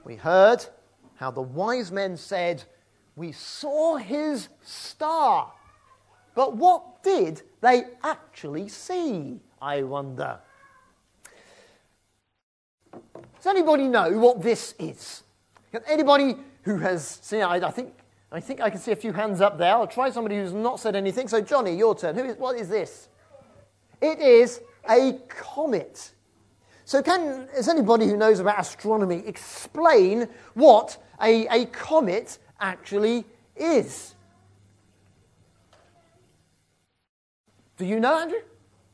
We heard how the wise men said, "We saw his star." But what did they actually see, I wonder? Does anybody know what this is? Anybody who has seen it? I think I can see a few hands up there. I'll try somebody who's not said anything. So, Johnny, your turn. What is this? It is a comet. So is anybody who knows about astronomy explain what a comet actually is? Do you know, Andrew?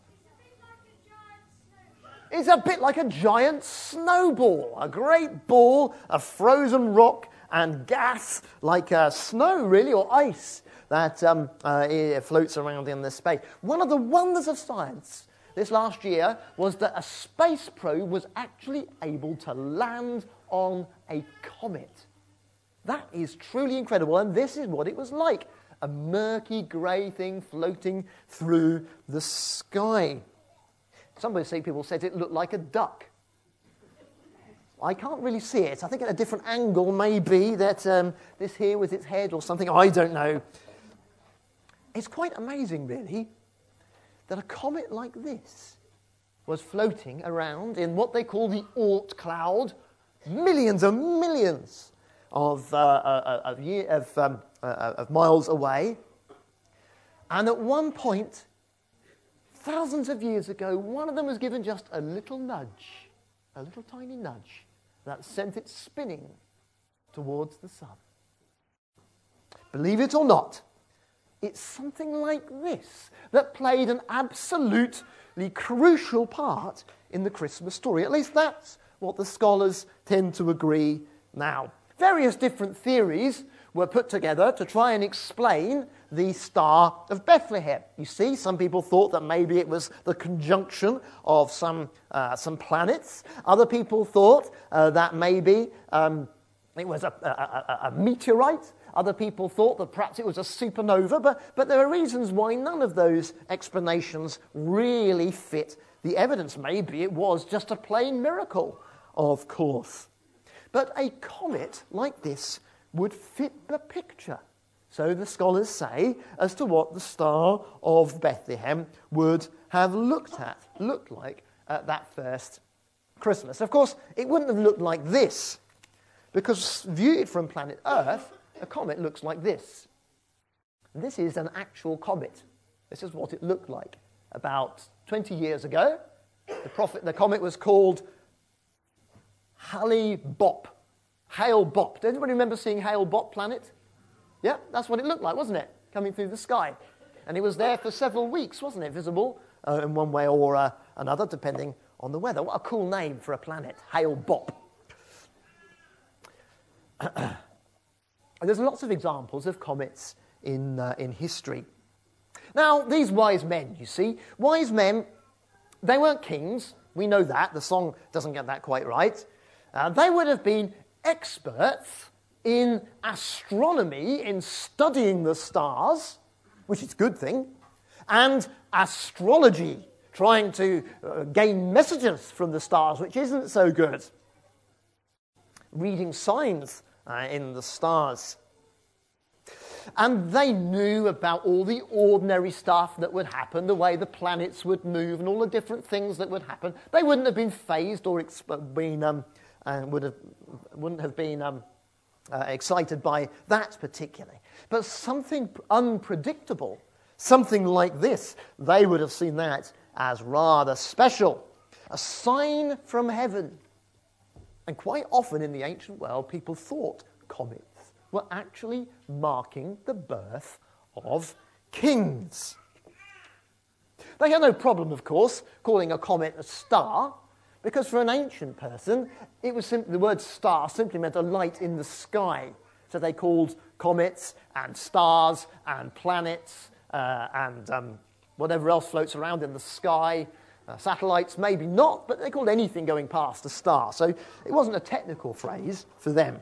It's a bit like a giant snowball, a great ball of frozen rock and gas, like snow, really, or ice that floats around in the space. One of the wonders of science this last year was that a space probe was actually able to land on a comet. That is truly incredible, and this is what it was like. A murky grey thing floating through the sky. People said it looked like a duck. I can't really see it. I think at a different angle, maybe, that this here was its head or something. I don't know. It's quite amazing, really, that a comet like this was floating around in what they call the Oort cloud, millions and millions of miles away. And at one point, thousands of years ago, one of them was given just a little nudge, a little tiny nudge, that sent it spinning towards the sun. Believe it or not, it's something like this that played an absolutely crucial part in the Christmas story. At least that's what the scholars tend to agree now. Various different theories were put together to try and explain the Star of Bethlehem. You see, some people thought that maybe it was the conjunction of some planets. Other people thought that maybe it was a meteorite. Other people thought that perhaps it was a supernova. But there are reasons why none of those explanations really fit the evidence. Maybe it was just a plain miracle, of course. But a comet like this would fit the picture, so the scholars say, as to what the Star of Bethlehem would have looked like at that first Christmas. Of course, it wouldn't have looked like this, because viewed from planet Earth, a comet looks like this. This is an actual comet. This is what it looked like about 20 years ago. The comet was called Hale-Bopp. Hale-Bopp. Does anybody remember seeing Hale-Bopp planet? Yeah, that's what it looked like, wasn't it? Coming through the sky. And it was there for several weeks, wasn't it? Visible in one way or another, depending on the weather. What a cool name for a planet, Hale-Bopp. There's lots of examples of comets in history. Now, these wise men, you see, wise men, they weren't kings. We know that. The song doesn't get that quite right. They would have been experts in astronomy, in studying the stars, which is a good thing, and astrology, trying to gain messages from the stars, which isn't so good. Reading signs in the stars. And they knew about all the ordinary stuff that would happen, the way the planets would move and all the different things that would happen. They wouldn't have been fazed or wouldn't have been excited by that particularly. But something unpredictable, something like this, they would have seen that as rather special. A sign from heaven. And quite often in the ancient world, people thought comets were actually marking the birth of kings. They had no problem, of course, calling a comet a star, because for an ancient person, it was the word star simply meant a light in the sky. So they called comets and stars and planets and whatever else floats around in the sky. Satellites, maybe not, but they called anything going past a star. So it wasn't a technical phrase for them.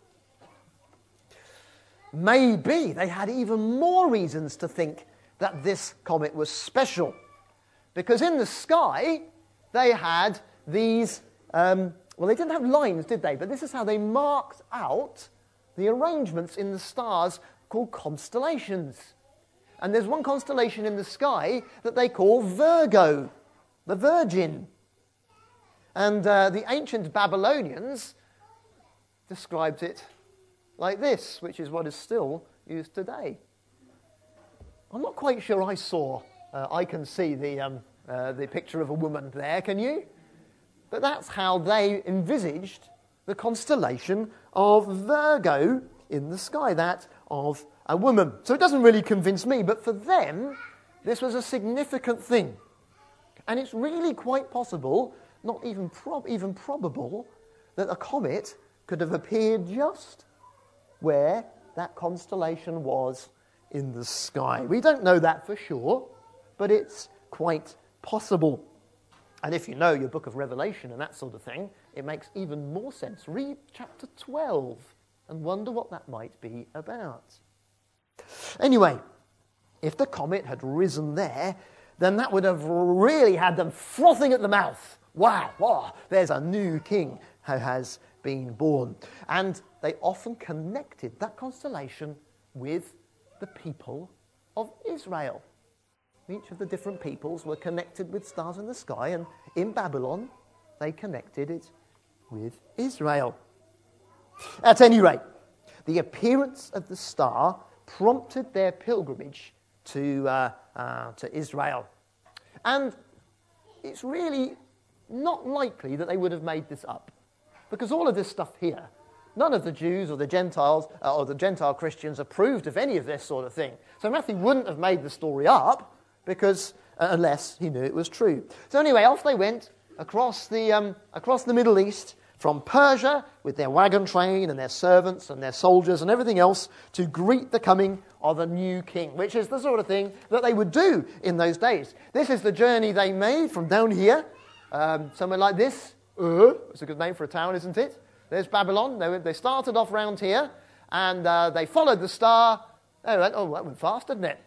Maybe they had even more reasons to think that this comet was special. Because in the sky, they had these Well, they didn't have lines, did they? But this is how they marked out the arrangements in the stars called constellations. And there's one constellation in the sky that they call Virgo, the Virgin. And the ancient Babylonians described it like this, which is what is still used today. I'm not quite sure I can see the picture of a woman there, can you? But that's how they envisaged the constellation of Virgo in the sky, that of a woman. So it doesn't really convince me, but for them, this was a significant thing. And it's really quite possible, not even probable, that a comet could have appeared just where that constellation was in the sky. We don't know that for sure, but it's quite possible. And if you know your book of Revelation and that sort of thing, it makes even more sense. Read chapter 12 and wonder what that might be about. Anyway, if the comet had risen there, then that would have really had them frothing at the mouth. Wow, there's a new king who has been born. And they often connected that constellation with the people of Israel. Each of the different peoples were connected with stars in the sky, and in Babylon, they connected it with Israel. At any rate, the appearance of the star prompted their pilgrimage to Israel. And it's really not likely that they would have made this up, because all of this stuff here, none of the Jews or the Gentiles or the Gentile Christians approved of any of this sort of thing. So Matthew wouldn't have made the story up, because unless he knew it was true. So anyway, off they went across the Middle East, from Persia with their wagon train and their servants and their soldiers and everything else, to greet the coming of a new king, which is the sort of thing that they would do in those days. This is the journey they made from down here, somewhere like this. It's a good name for a town, isn't it? There's Babylon. They started off round here, and they followed the star. They went, that went fast, didn't it?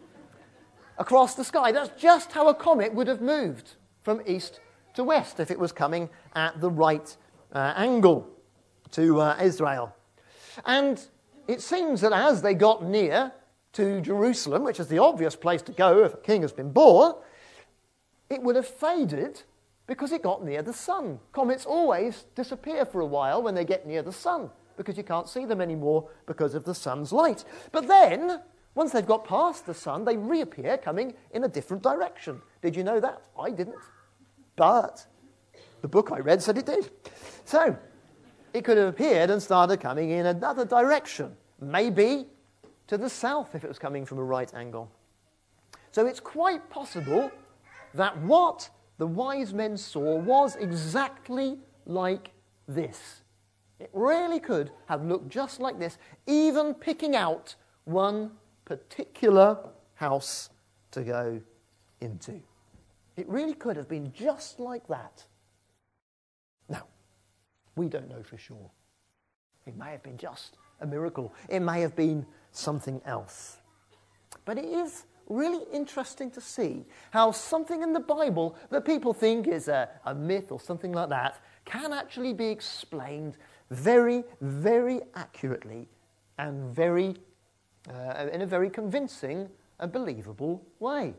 Across the sky. That's just how a comet would have moved from east to west if it was coming at the right angle to Israel. And it seems that as they got near to Jerusalem, which is the obvious place to go if a king has been born, it would have faded because it got near the sun. Comets always disappear for a while when they get near the sun, because you can't see them anymore because of the sun's light. But then, once they've got past the sun, they reappear coming in a different direction. Did you know that? I didn't. But the book I read said it did. So, it could have appeared and started coming in another direction. Maybe to the south if it was coming from a right angle. So it's quite possible that what the wise men saw was exactly like this. It really could have looked just like this, even picking out one particular house to go into. It really could have been just like that. Now, we don't know for sure. It may have been just a miracle. It may have been something else. But it is really interesting to see how something in the Bible that people think is a myth or something like that can actually be explained very, very accurately and in a very convincing and believable way.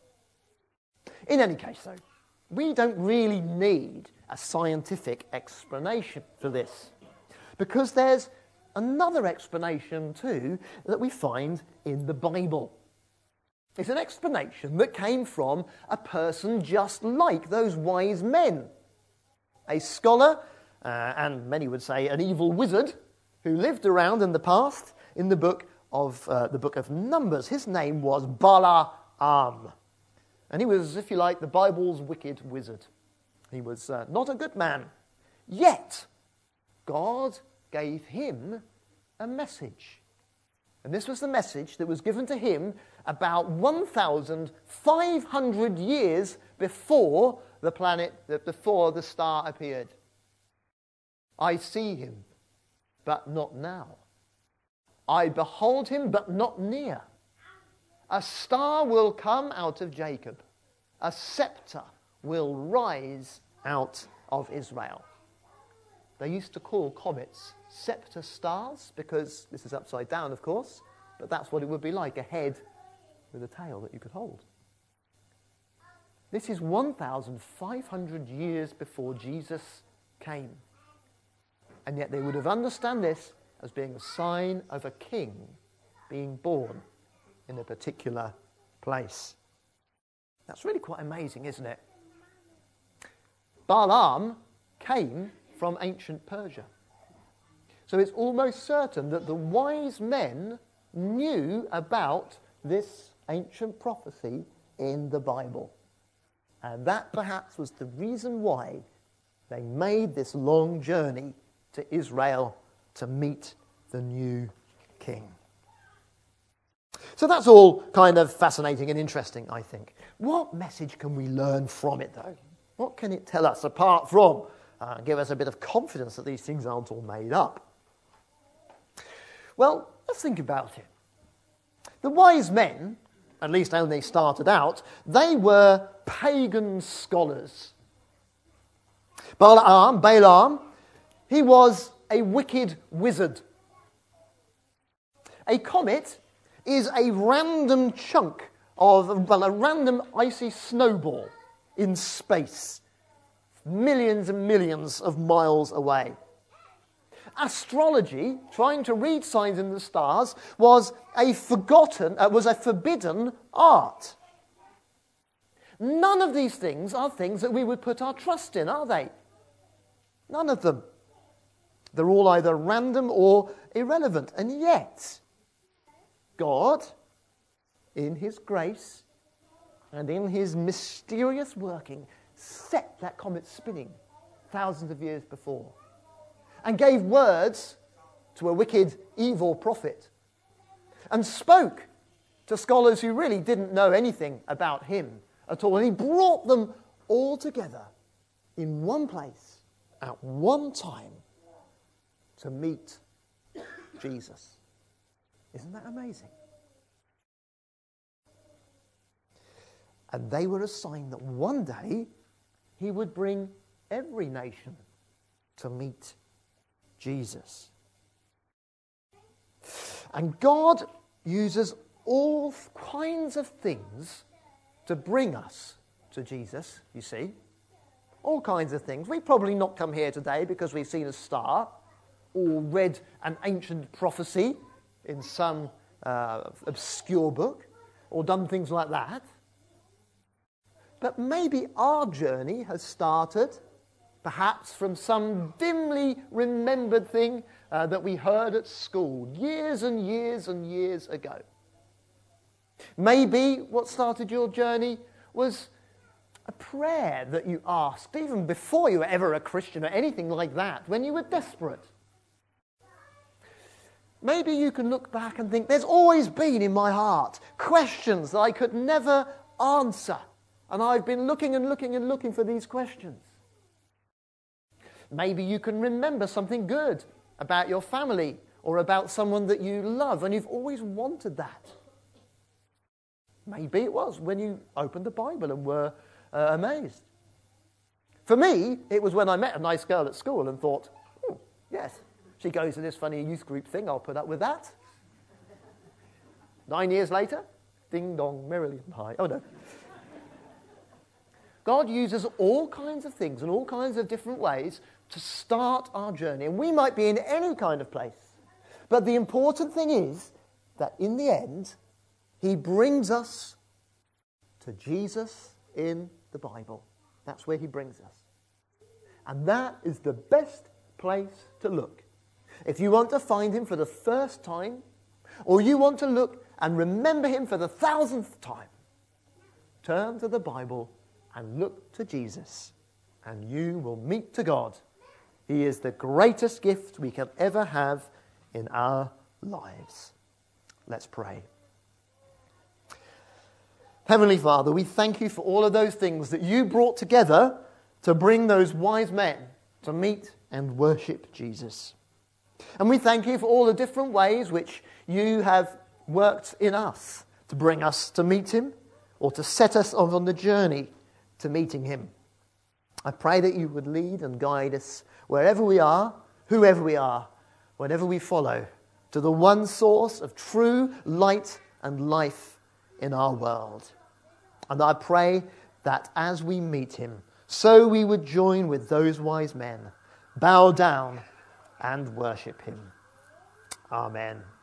In any case, though, we don't really need a scientific explanation for this, because there's another explanation too that we find in the Bible. It's an explanation that came from a person just like those wise men, a scholar, and many would say an evil wizard, who lived around in the past in the book of Numbers. His name was Balaam. And he was, if you like, the Bible's wicked wizard. He was not a good man. Yet, God gave him a message. And this was the message that was given to him about 1,500 years before before the star appeared. I see him, but not now. I behold him, but not near. A star will come out of Jacob. A scepter will rise out of Israel. they used to call comets scepter stars, because this is upside down, of course, but that's what it would be like, a head with a tail that you could hold. This is 1,500 years before Jesus came. And yet they would have understood this as being a sign of a king being born in a particular place. That's really quite amazing, isn't it? Balaam came from ancient Persia. So it's almost certain that the wise men knew about this ancient prophecy in the Bible. And that perhaps was the reason why they made this long journey to Israel to meet the new king. So that's all kind of fascinating and interesting, I think. What message can we learn from it, though? What can it tell us apart from give us a bit of confidence that these things aren't all made up? Well, let's think about it. The wise men, at least when they started out, they were pagan scholars. Balaam, he was a wicked wizard. A comet is a random chunk of, a random icy snowball in space, millions and millions of miles away. Astrology, trying to read signs in the stars, was a forbidden art. None of these things are things that we would put our trust in, are they? None of them. They're all either random or irrelevant. And yet, God, in his grace and in his mysterious working, set that comet spinning thousands of years before and gave words to a wicked, evil prophet and spoke to scholars who really didn't know anything about him at all. And he brought them all together in one place at one time to meet Jesus. Isn't that amazing? And they were a sign that one day he would bring every nation to meet Jesus. And God uses all kinds of things to bring us to Jesus, you see. All kinds of things. We've probably not come here today because we've seen a star or read an ancient prophecy in some obscure book or done things like that. But maybe our journey has started perhaps from some dimly remembered thing that we heard at school years and years and years ago. Maybe what started your journey was a prayer that you asked even before you were ever a Christian or anything like that, when you were desperate. Maybe you can look back and think, there's always been in my heart questions that I could never answer. And I've been looking and looking and looking for these questions. Maybe you can remember something good about your family or about someone that you love, and you've always wanted that. Maybe it was when you opened the Bible and were amazed. For me, it was when I met a nice girl at school and thought, yes, she goes to this funny youth group thing, I'll put up with that. 9 years later, ding dong, merrily high. Oh no. God uses all kinds of things in all kinds of different ways to start our journey. And we might be in any kind of place. But the important thing is that in the end, he brings us to Jesus in the Bible. That's where he brings us. And that is the best place to look. If you want to find him for the first time, or you want to look and remember him for the 1,000th time, turn to the Bible and look to Jesus, and you will meet to God. He is the greatest gift we can ever have in our lives. Let's pray. Heavenly Father, we thank you for all of those things that you brought together to bring those wise men to meet and worship Jesus. And we thank you for all the different ways which you have worked in us to bring us to meet him or to set us on the journey to meeting him. I pray that you would lead and guide us wherever we are, whoever we are, whatever we follow, to the one source of true light and life in our world. And I pray that as we meet him, so we would join with those wise men, bow down and worship him. Amen.